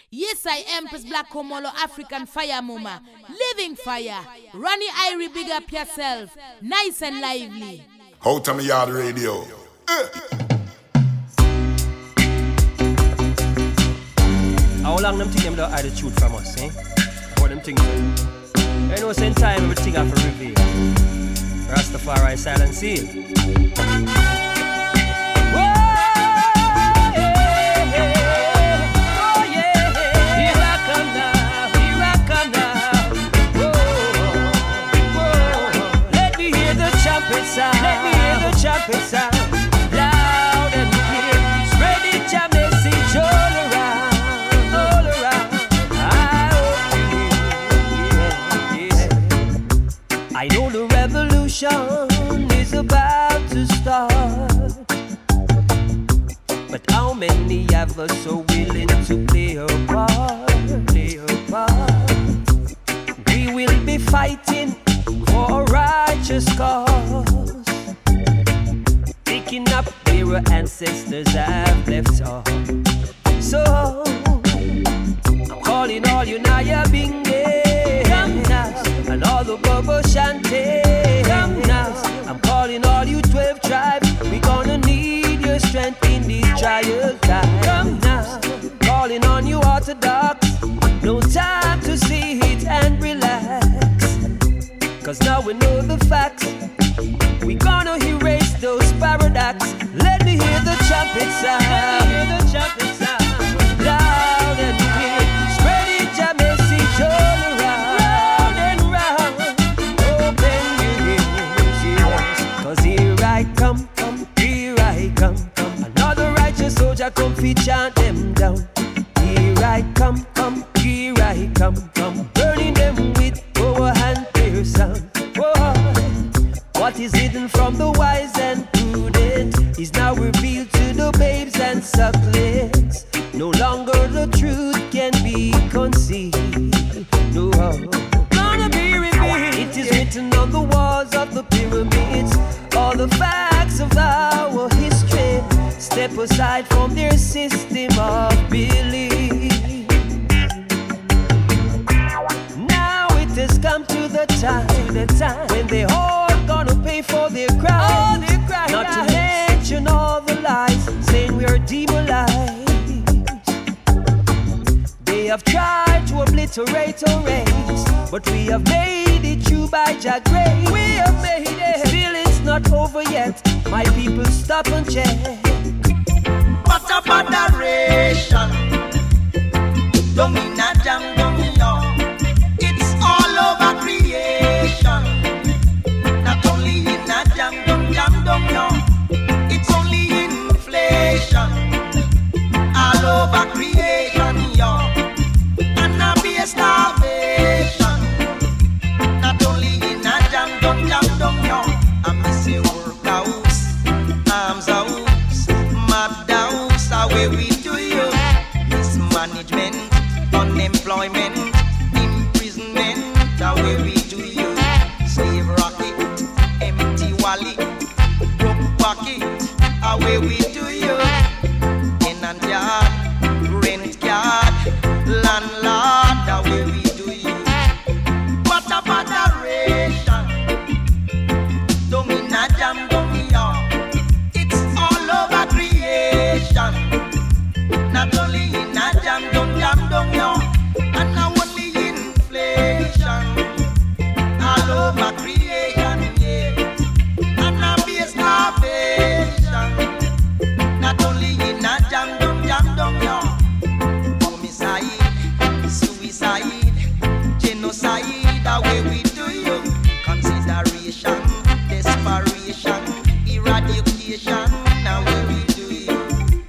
Yes, I Empress Black Komolo African Fire Mama. Living fire. Ronnie Irie, big up yourself. Nice and lively. Out of me yard radio. How long them think them don't hide the truth from us, eh? What them think? You know, same time everything have to reveal. Rastafari silent seal. Let me hear the trumpet sound, loud and clear. Spread it, your message all around, all around. I hope you hear, yeah. I know the revolution is about to start, but how many of us are willing to play a part, play a part? We will be fighting for a righteous cause, picking up where our ancestors have left off. So I'm calling all you Naya Binge, come now, and all the Bobo Shante, come now. I'm calling all you 12 tribes. We gonna need your strength in these trial times. Come now, calling on you Orthodox. No time to sit and relax, 'cause now we know the facts. We gonna erase those paradox. Let me hear the trumpet sound. Let me hear the trumpet sound. Loud and clear. Spread it, your message all around. Round and round. Open your ears, yes. 'Cause here I come, here I come. Another righteous soldier come feed chant them down. Here I come, here I come. Burning them with power and clear sound. Whoa. What is hidden from the wise and prudent is now revealed to the babes and sucklings. No longer the truth can be concealed. No, gonna be revealed. It is written on the walls of the pyramids, all the facts of our history. Step aside from their system of belief. Now it has come to the time when they all gonna pay for their crimes. Not to mention all the lies saying we are demonized. They have tried to obliterate our race, but we have made it through by Jah grace. We have made it. Still it's not over yet. My people, stop and check. What a moderation. Domina jam domino. It's all over creation. Not only in a jam domino. It's only inflation. All over creation, yo. And a be a starvation. Not only in a jam domino. I miss a workhouse, arms house, mad house, away we do you. Mismanagement, unemployment, imprisonment, away we do you. Slave rocket, empty wallet, broke pocket, away we do you. Tenant yard, rent yard, landlord, away we do you. What a moderation. Domina jam domino. It's all over creation. Not only in a jam domino, and not only inflation. All over creation, yeah. And not be a starvation. Not only in a jam domino. Homicide, suicide, genocide, away we do you. Consideration, desperation, eradication, away we do you.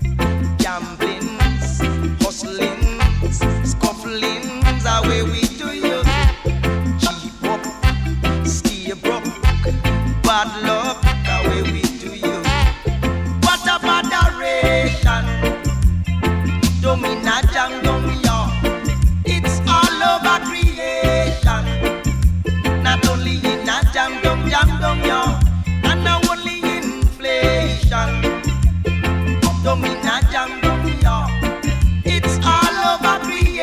Gamblings, hustlings, scufflings, away we do you. Cheap up, stay broke, bad luck, away we do you. What a moderation. Domina jam domino. It's all over creation. Not only in a jam domino, and not only inflation. Domina jam domino. It's all over creation.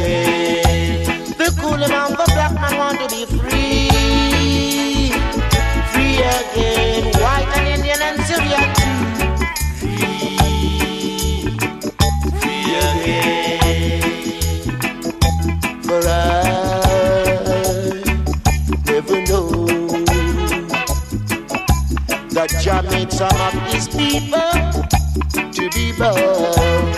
again. The cool man, the black man want to be free. Free again. White and Indian and Syrian too. Free again. For I never know that Jah made some of his people to be born.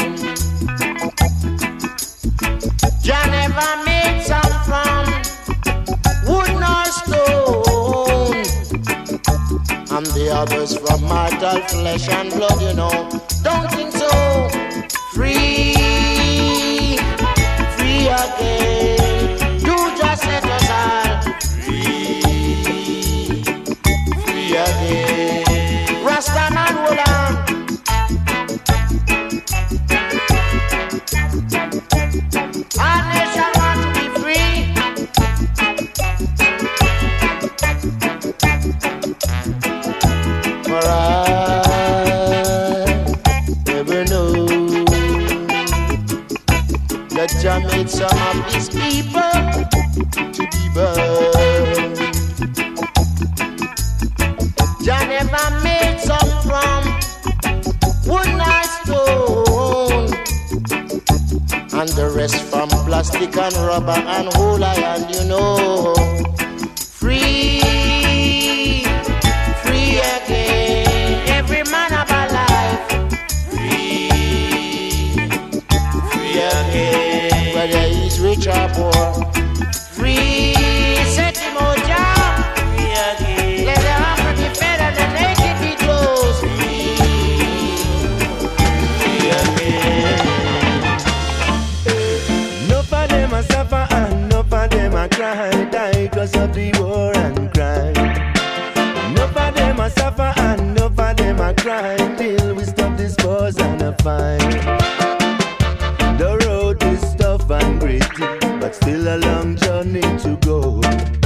Jah never made some from wood nor stone, and the others from mortal flesh and blood, you know. Don't think so. Free, free again. Do just set us all free, free again. Rasta man, hold on. Our nation want to be free. For I never know that Jah made some of his people to be burned. Jah never made some from wood nor stone, and the rest from plastic and rubber and whole iron, you know. Free, free again. Every man of our life. Free, free again. Whether he's rich or poor. Free, set him out, Jah. Free again. Let the hungry be fed and the naked be clothed. Free, free again. Enough of them a suffer and enough of them a cry, die cause of the war and crime. Enough of them a suffer and enough of them a cry till we stop this wars and a fight. The road is tough and gritty, but still a long journey to go.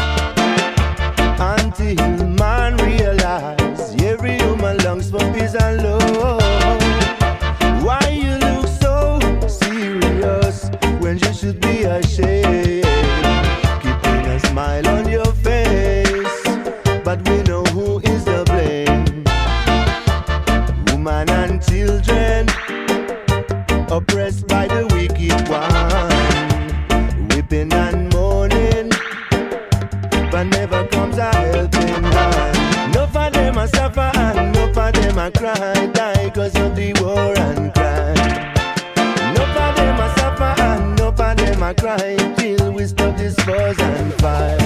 Until man realize every human longs for peace and love. Why you look so serious when you should be ashamed? Keeping a smile on your face, but we know who is the blame. Women and children oppressed by the wicked one, weeping and mourning, but never comes a helping hand. Enough of them a suffer and enough of them a cry, die cause of the war and crime. Enough of them a suffer and enough of them a cry till we stop this wars and fight.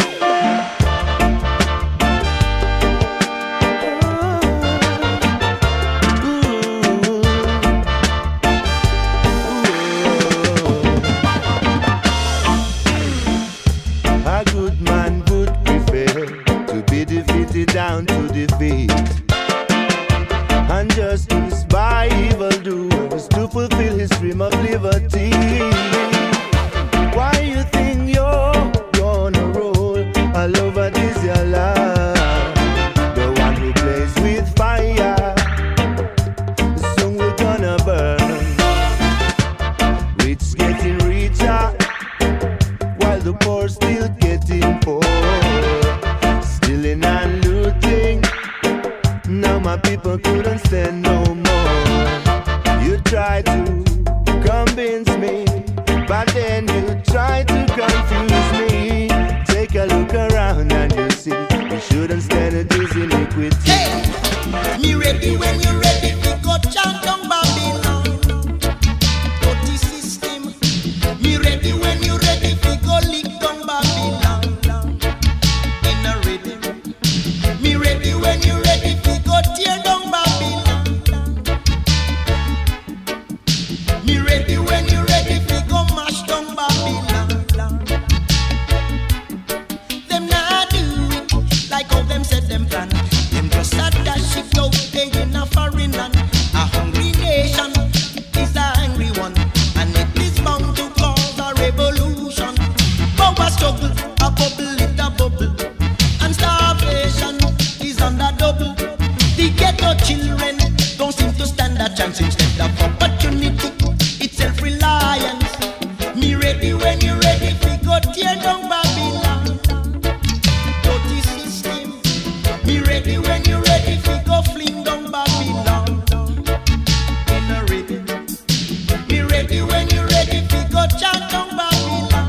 A good man would prefer to be defeated down to defeat, and justice by evildoers to fulfill his dream of liberty. Why you think you're gonna roll all over this your land? The one who plays with fire soon we're gonna burn. Rich getting richer while the poor still getting poor. Stealing and looting, now my people couldn't stand no more. You try to convince me, but then you try to confuse me. Take a look around and you see we shouldn't stand at this iniquity. Hey, me ready when you ready. We go chant down Babylon. Go the system. Me ready when you ready. We go lick down Babylon. In a rhythm. Me ready when you ready. We go tear down Babylon. Me ready when you ready. We go mash down Babylon. Them not do it like how them said them plan. Them just a dash it out there in a foreign land. A hungry nation. go tear down Babylon. Dirty system. Me ready when you ready fi go fling down Babylon. Me no ready. Me ready when you ready fi go chant down Babylon.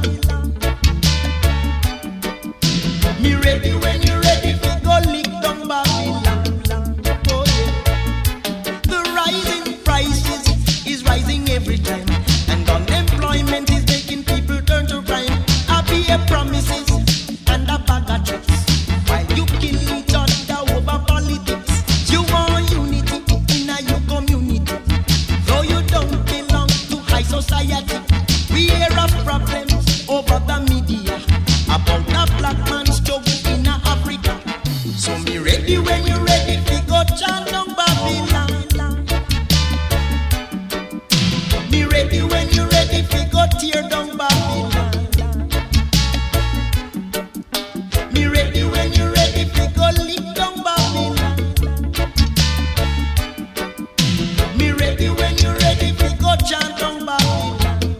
Me ready when you ready fi go lick down Babylon. Oh yeah. The rising prices is rising every time, and unemployment is making people turn to crime. I be a promises and a bag of tricks, while you kill each other over politics. You want unity in your community, though you don't belong to high society. We hear of problems over the media about the black man's struggle in Africa. So me ready when you ready to go chant down Babylon. Me ready when you ready to go tear down Babylon. Me ready when you ready to go lick down Babylon. Me ready when you ready to go chant down Babylon.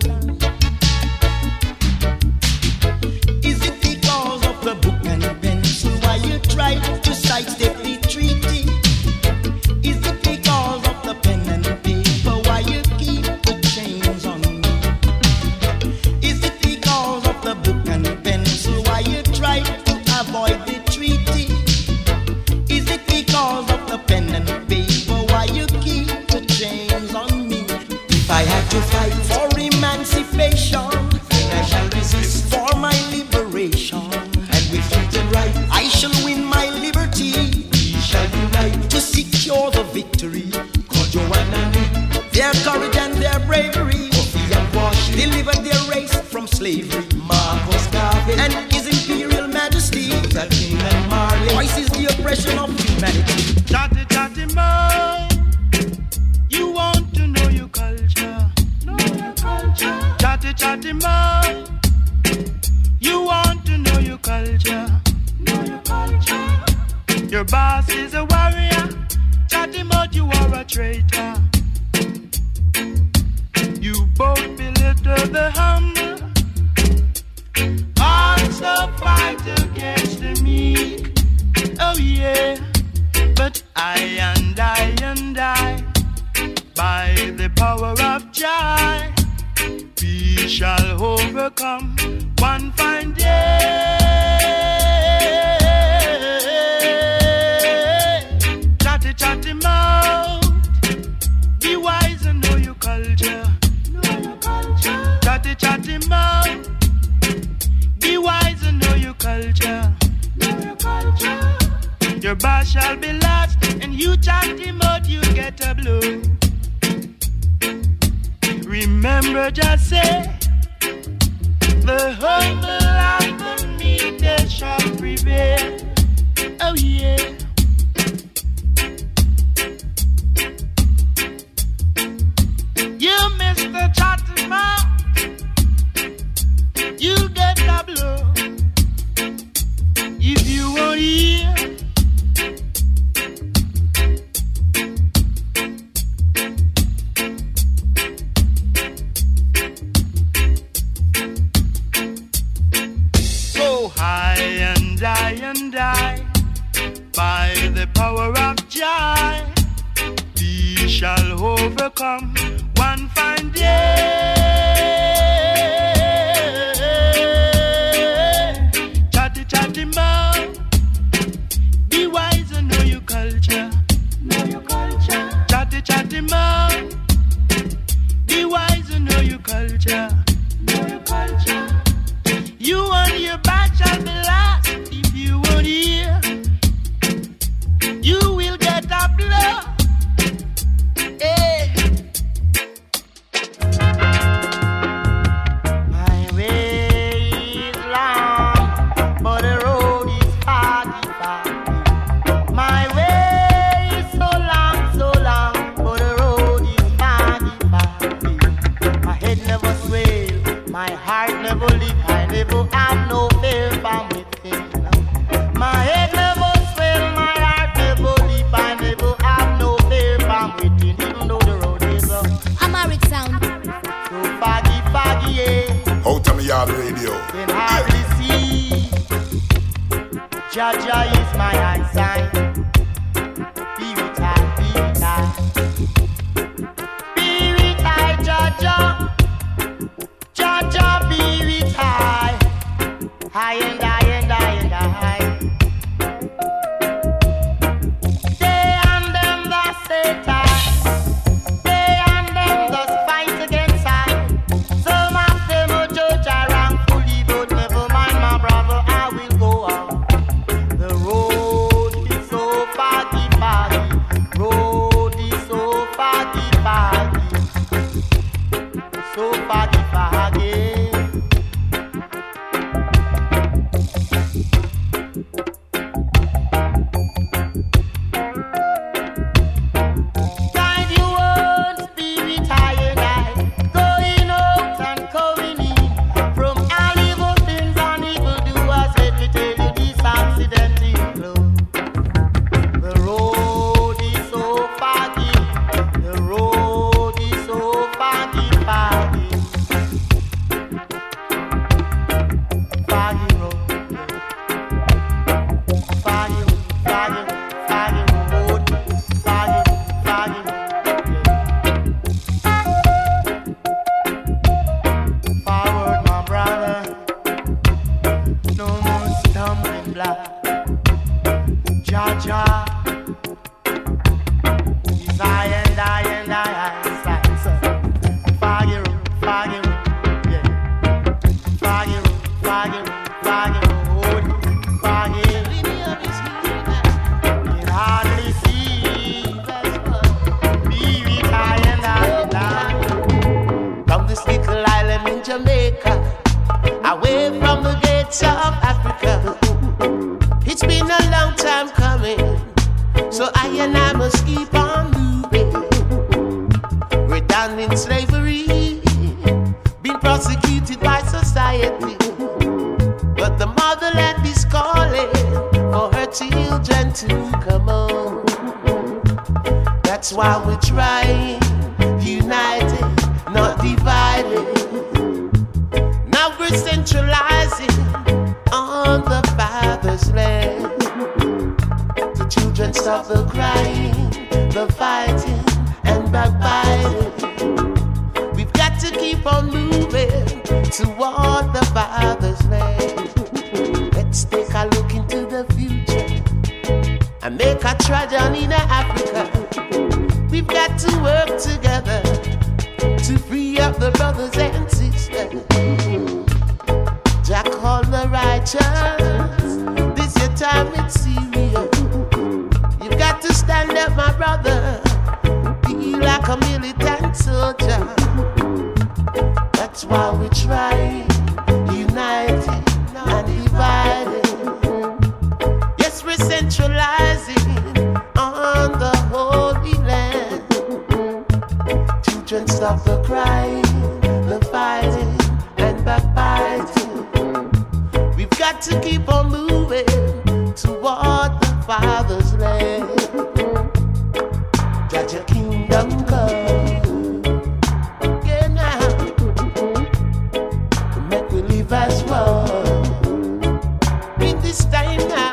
Is it because of the book and pencil why you try to sidestep the treaty? Is it because of the pen and paper why you keep the chains on me? Is it because of the book and pencil why you try to avoid the treaty? Is it because of the pen and paper why you keep the chains on me? If I had to fight for emancipation, then I shall resist for my liberation. And with truth and right, I shall win my liberty. We shall unite to secure the victory. Kojo and Nani, their courage and their bravery, Kofi and Wash delivered their race from slavery. Marcus Garvey and his imperial majesty, Luther King and Marley, voices the oppression of humanity. Chatty chatty mo, you want to know your culture. Know your culture. Chatty chatty mo, you want to know your culture. Know your culture. Your boss is a warrior. Chatty mo, you are a traitor. You both belittle the humble, also fight against the meek. Oh yeah, but I, by the power of Jah, we shall overcome one fine day. Chatty chatty mouth, be wise and know your culture. Know your culture. Chatty chatty mouth, be wise and know your culture. Know your culture. Your boss shall be lost, and you chatty mouth, you get a blow. Remember, just say, the humble and the meek they shall prevail. Oh yeah. You miss the chatty mouth, you get a blow. If you won't hear, so high and I, by the power of Jah, we shall overcome one fine day. Chatty chatty mouth, be wise and know your culture. Know your culture. Chatty chatty mouth, be wise and know your culture. Know your culture. You and your back shall be last. If you won't hear, you will get a blow. Hey. My way is long, but the road is foggy, foggy. My way is so long, but the road is foggy, foggy. My head never swell, my heart never leak, I never have no fear from within. My head never swell, my heart never leap, I never have no fear from within. Even though the road is Amaric sound. so foggy, foggy, yeah. Out of me Yard Radio. Can hardly see. Jaja is my eyesight. Be with I, Jaja. Jaja, be with I. High and high and high and high. They and them that Satan. They and them that fight against I. Some of them will judge I wrongfully, but never mind, my brother, I will go on. The road is so foggy, foggy. Road is so foggy, foggy. So foggy, foggy. Guide your own spirit high and high, going out and coming in. From all evil things and evil doers, let me tell you this accidental flow. The road is so foggy, the road is so foggy, foggy. Foggy road, foggy, foggy, foggy road, foggy, foggy road. Forward, my brother, no more stumbling block. Jaja is high and high and high, foggy road, yeah. Foggy road, foggy road, foggy road, foggy. Can hardly see. Be with high and high and high. From this little island in Jamaica, away from the gates of Africa. It's been a long time coming, so I and I must keep on moving. We're down in slavery, being prosecuted by society, but the motherland is calling for her children to come home. That's why we're trying, united, not divided. Now we're centralizing on the Father's land. The children stop the crying, the fighting, and backbiting. We've got to keep on moving toward the Father's land. Let's take a look into the future and make a tragedy in Africa. We've got to work together to free up the brothers and sisters. Jah call the righteous. This your time, it's serious. You've got to stand up, my brother. Be like a militant soldier. That's why we try, united and divided. Yes, we're centralizing on the Holy Land. Children, stop the crying, the fighting, and backbiting. We've got to keep on moving toward the Father's land. Let your kingdom come. Yeah, now. Make we live as one. In this time now.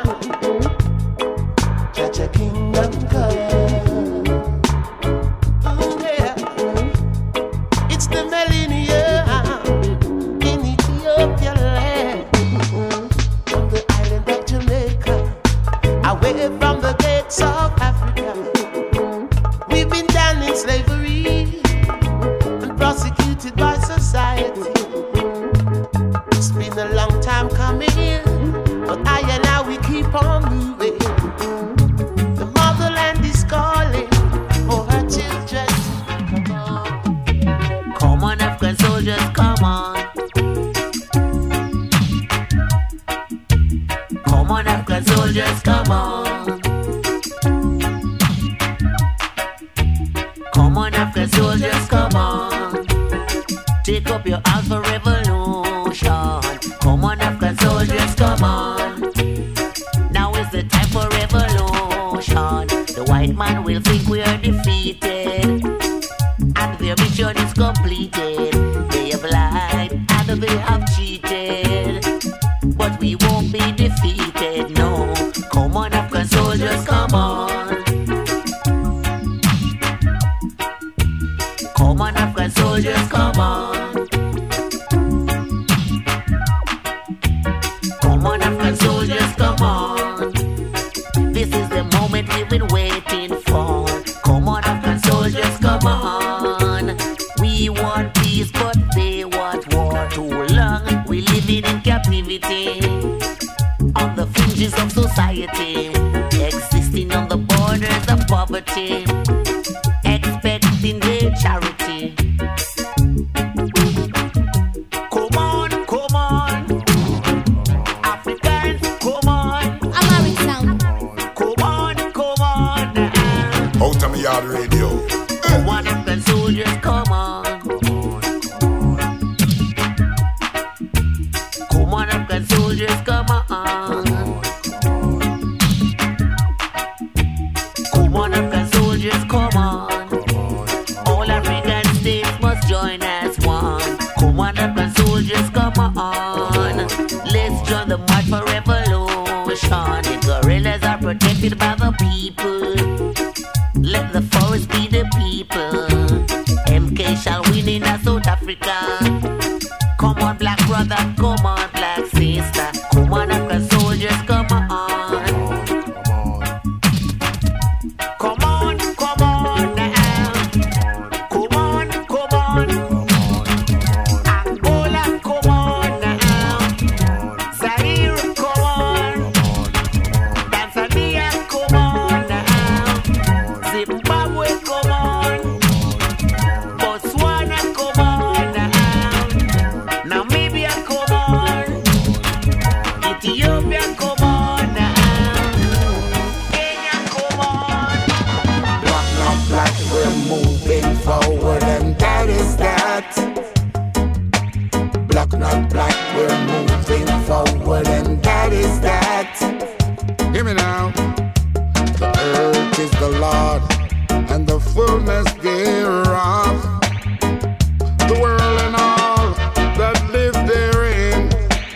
Let your kingdom come. Oh, yeah. It's the millennium in Ethiopia land. From the island of Jamaica, away from the gates of Africa. We've been down in slavery and prosecuted by society. It's been a long time coming, but I and now we keep on moving. The motherland is calling for her children. Come on, African soldiers, come on. Come on, African soldiers, come on. Come on, African soldiers, come on. Take up your arms for revolution. Come on, African soldiers, come on. Now is the time for revolution. The white man will think we are defeated, and their mission is completed. They have lied and they have cheated. captivity, on the fringes of society, existing on the borders of poverty, expecting their charity. Come on, Africans, come on. Amharic sound. Come on. Out of me yard radio. Come on, African soldiers, come on. Come on, African soldiers, come on. Come on, African soldiers, come on. All African states must join as one. Come on, African soldiers, come on. Let's join the march for revolution. The guerrillas are protected by the people. Let the forest be the people. MK shall win in South Africa. Come on, black brother, come on, black sister. Come on, African soldiers, come on. Come on now. Come on. Angola, come on now. Zaire, come on. Tanzania, come on now. Zimbabwe, come on. Botswana, come on now. Namibia, come on. Ethiopia, come on now. Kenya, come on. Black, not black, we're moving forward, and that is that. Black, not black, we're moving forward, and that is that. Hear me now. The earth is the Lord, and the fullness thereof. The world and all that live therein.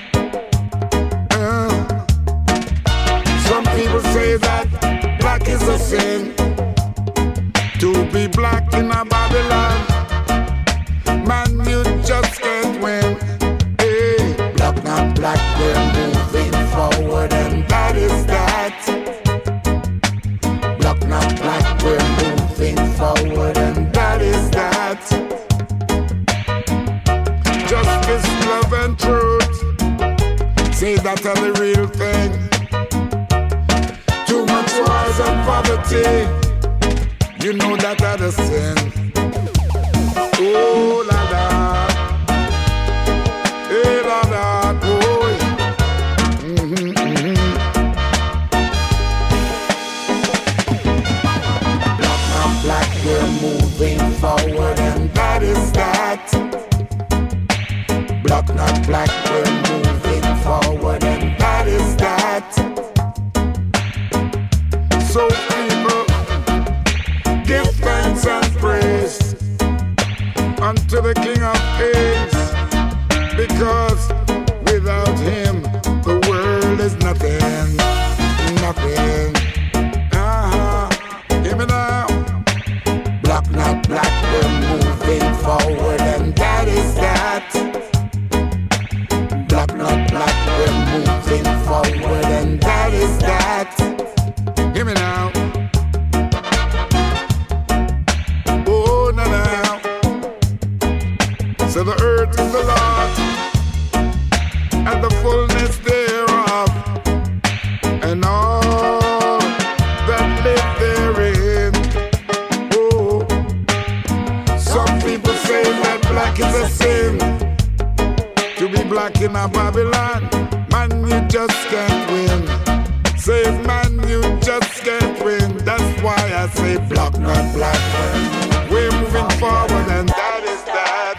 Some people say that black is a sin. To be black in a Babylon, man, you just can't win. Hey, black, not black, we're moving forward, and that is that. Black, not black, we're moving forward, and that is that. Justice, love, and truth, say that are the real thing. Too much wars and poverty, you know that are the sin. Oh la la, hey la la, boy. Black, not black, we're moving forward, and that is that. Black, not black, we're moving forward, and that is that. So people, give thanks and praise unto the King of Kings, because without him the world is nothing, nothing. Hear me now. Black, not black, we're moving forward, and that is that. Black, not black, we're moving forward, and that is that. Hear me now. Oh, now. So the earth is the Lord, and the fullness thereof, and all that live therein. Oh, some people say that black is a sin. To be black in a Babylon, man, you just can't win. Say, man, you just can't win. That's why I say black, not black. We're moving forward, and that is that.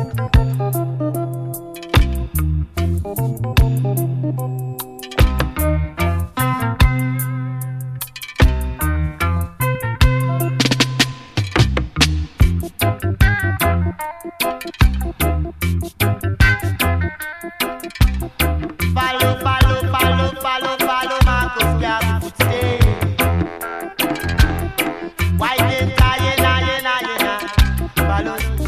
Follow Marcus Garvey footsteps. Why can't I, follow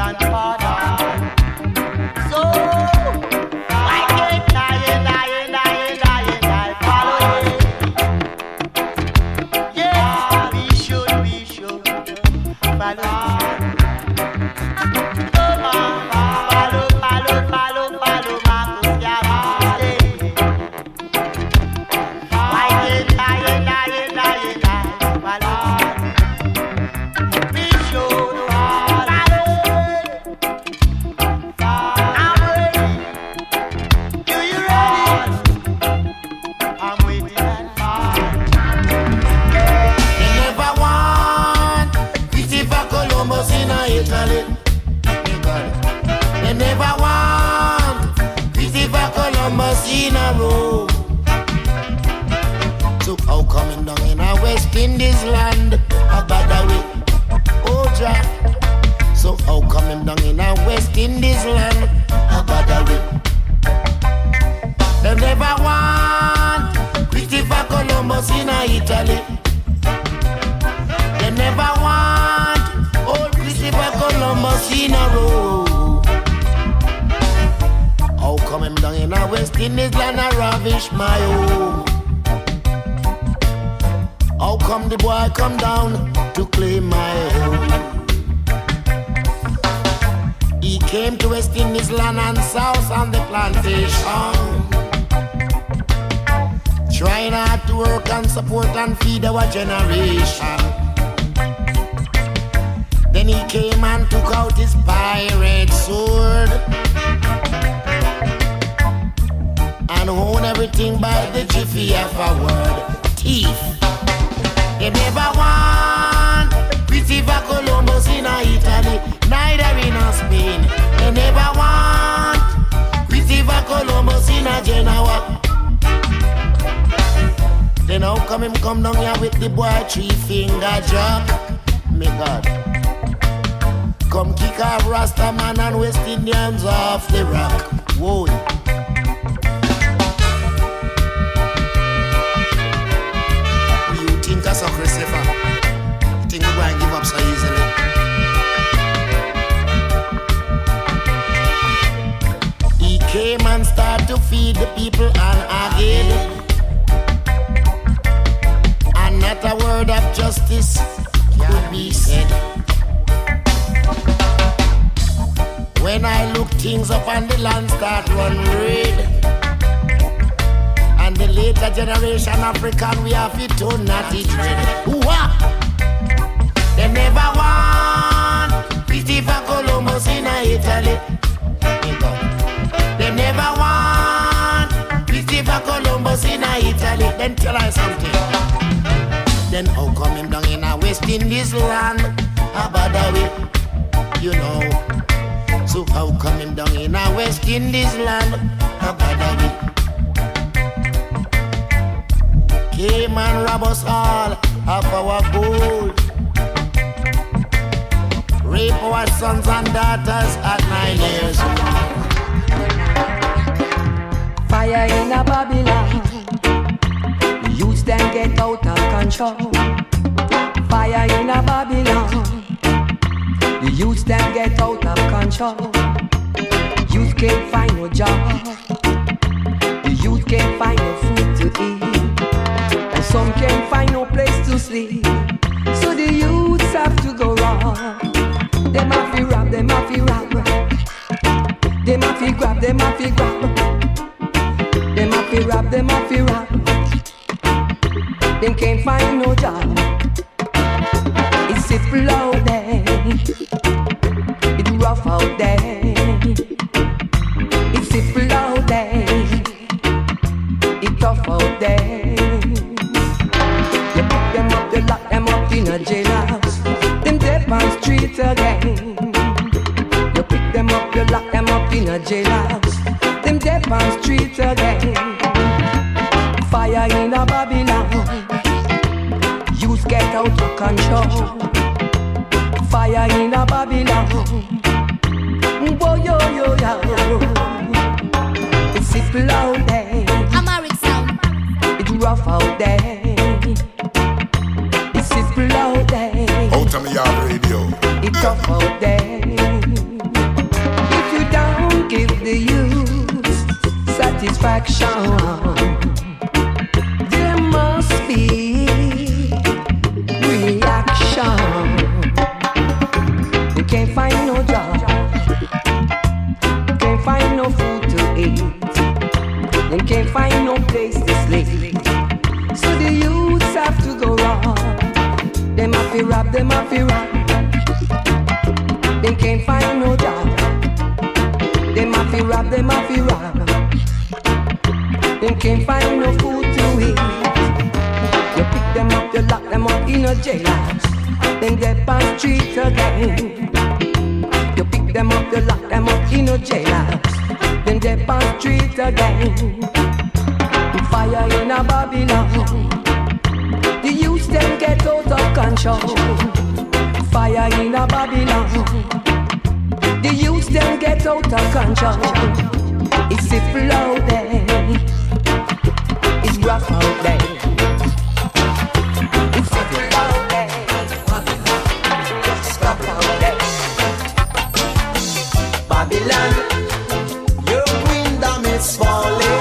grandfather. So why can't I follow him? Yes, we should follow him. In this land, a bad way, oh Jah. So how come him down in a West Indies land, a bad way? They never want Christopher Columbus in a Italy. They never want old Christopher Columbus in a Rome. How come him down in a West Indies land, a ravish my home? How come the boy come down to claim my home? He came to West Indies land and south on the plantation, trying hard to work and support and feed our generation. Then he came and took out his pirate sword and owned everything by the jiffy of a word. Thief. They never want Christopher Columbus in Italy, neither in Spain. They never want Christopher Columbus in Genoa. Then how come him come down here with the boy 3-finger jack? Me God, come kick off Rasta man and West Indians off the rock. Whoa. So Christopher, you think we're going to give up so easily? He came and started to feed the people and again, and not a word of justice could be said. When I look things up and the land start run red, and the later generation African, we have it to not it ready. They never want Christopher Columbus in Italy. They never want Christopher Columbus in Italy. Then tell us something. Then how come him down in a West Indies land? How about that way? You know. So how come him down in a West Indies land? How about that way? Came and rob us all of our gold, rape our sons and daughters at 9 years old. Fire in a Babylon, the youths them get out of control. Fire in a Babylon, the youths them get out of control. Youth can't find no job, the youth can't find no food to eat. Some can't find no place to sleep, so the youths have to go wrong. Them have to rob, them have to rob, them have to grab, them have to grab, them have to rob, them have to rob. Them can't find no job. It's simple out there, it's rough out there. It's simple out there, it's tough out there. You lock them up in a jailhouse, them dead on street again. You pick them up, you lock them up in a jailhouse, them dead on street again. Fire in a Babylon, youth get out of control. Fire in a Babylon, whoa yo yo yo. It's simple out there, Amaric sound. It's rough out there. Out there. Out of me yard radio. It's tough out there. satisfaction. There must be reaction. We can't find no job, can't find no food to eat, and can't find no place to sleep. So the youths have to go wrong. Them have to rob, them have to rob. They can't find no job. Them have to rob, them have to rob. They can't find no food to eat. You pick them up, you lock them up in a jailhouse. Then they pass street again. You pick them up, you lock them up in a jailhouse. Then they pass street again. Fire in a Babylon. The youth them get out of control. Fire in a Babylon. The youth them get out of control. It's simple out there. It's rough out there. It's simple out there. It's rough out there. Babylon, your kingdom is falling.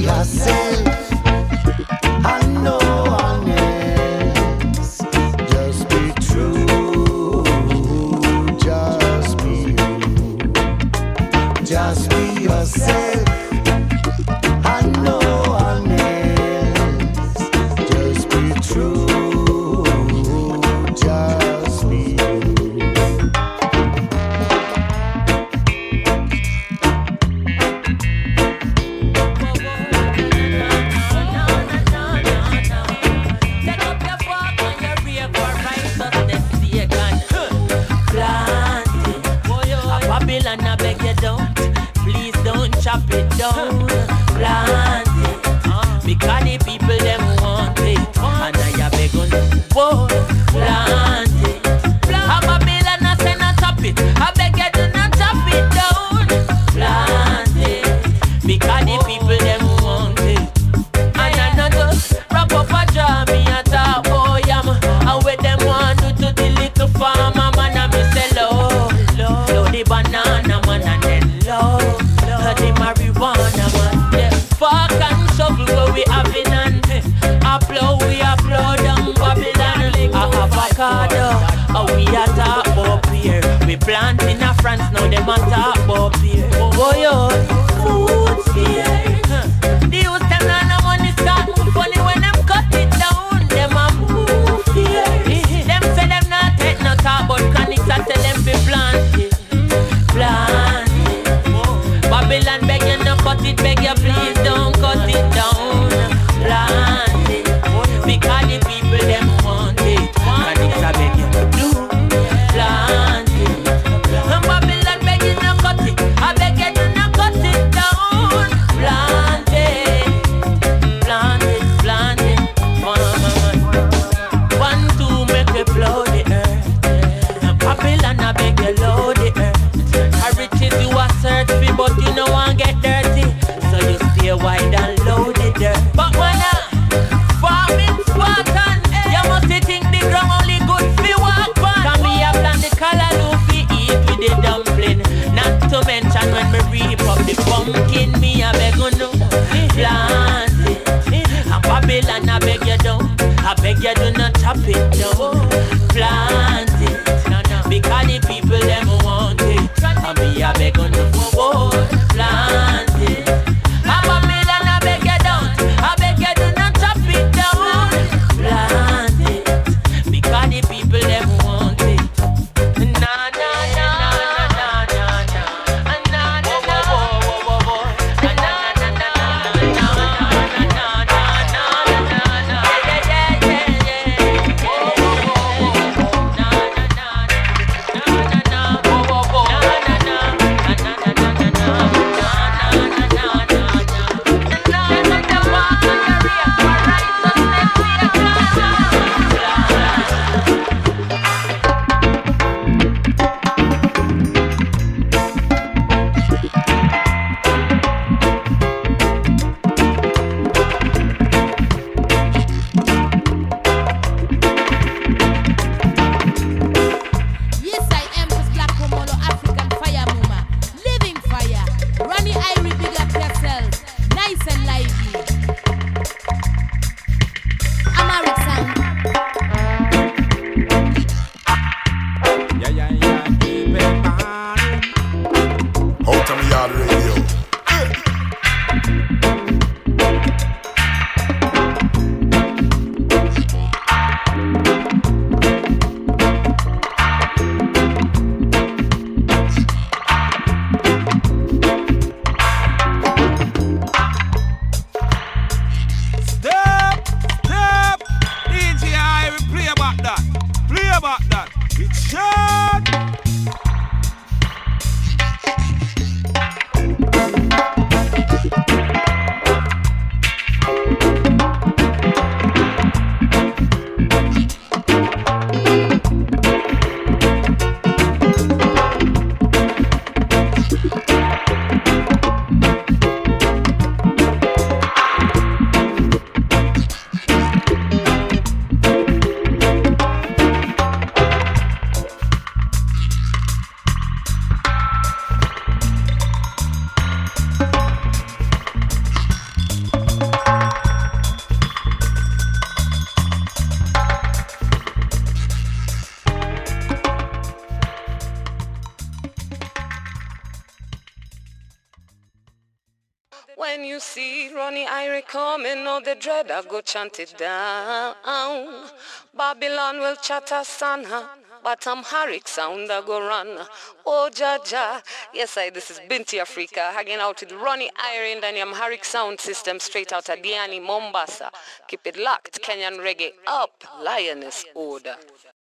Just upload down Babylon. Avocado, we a talk about beer. We plant in a France, now them a talk about beer. Boy, food fear. The youth them no money start move funny when them cut it down. Them a move fear. Them say them not take no talk, but chronics I tell them be plant it. Babylon beg you no cut it, beg you please don't cut it down. Plant it, because the people them want it. Chronics I beg you do plant it. And Babylon beg you no cut it, I beg you do not cut it down. Plant it, plant it, plant it. 1, 2 make it blow the earth. And Babylon I beg you load the earth. Riches you a search for, but you no want get dirty. So you stay wide and loaded dirt. But when farming Spartan, you must think the ground only good for walk on. Can me a plant the callaloo fi eat with the dumpling. Not to mention when me reap up the pumpkin, me a beg you no plant it. And Babylon I beg you don't, I beg you do not chop it down. Plant it, because the people them want it. And me a beg on the forward, plant it. A Babylon I beg you don't, I beg you do not chop it down. Plant it, because the people them want it. Na na na na na na na na na na na Yes, I am this Black Komolo African fire mama. Living fire. Ronnie Irie, big up yourself. Nice and lively. Amaric sound. Keep it on. Out of me yard radio. Step, DJ Irie, play about that. It's shot. When you see Ronnie Irie coming, know the dread, I go chant it down. Babylon will chatter sana, but Amharic sound I go run. Oh Jaja, yes this is Binti Africa, hanging out with Ronnie Irie and the Amharic sound system straight out of Diani, Mombasa. Keep it locked, Kenyan reggae up, lioness order.